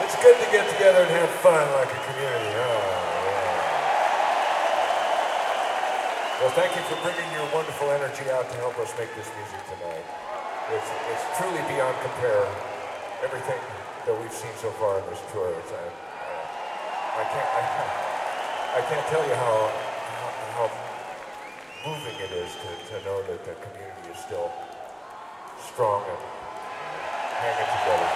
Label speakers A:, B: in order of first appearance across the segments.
A: It's good to get together and have fun like a community. Oh, yeah. Well, thank you for bringing your wonderful energy out to help us make this music tonight. It's truly beyond compare. Everything that we've seen so far in this tour. I can't tell you how moving it is to know that the community is still strong and hanging together.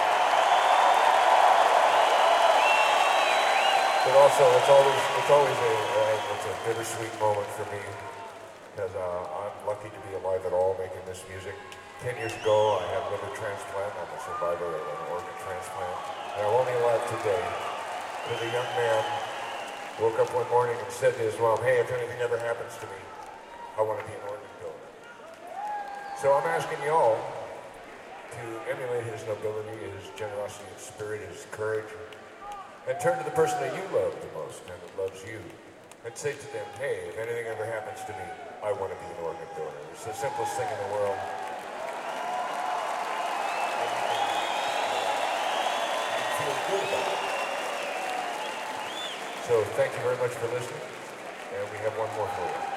A: But also, it's always a bittersweet moment for me because I'm lucky to be alive at all making this music. 10 years ago, I had a liver transplant. I'm a survivor of an organ transplant, and I'm only alive today because a young man woke up one morning and said to his mom, "Hey, if anything ever happens to me, I want to be an organ donor." So I'm asking y'all to emulate his nobility, his generosity of spirit, his courage, and turn to the person that you love the most and that loves you, and say to them, "Hey, if anything ever happens to me, I want to be an organ donor." It's the simplest thing in the world. And you feel good about it. So thank you very much for listening, and we have one more for you.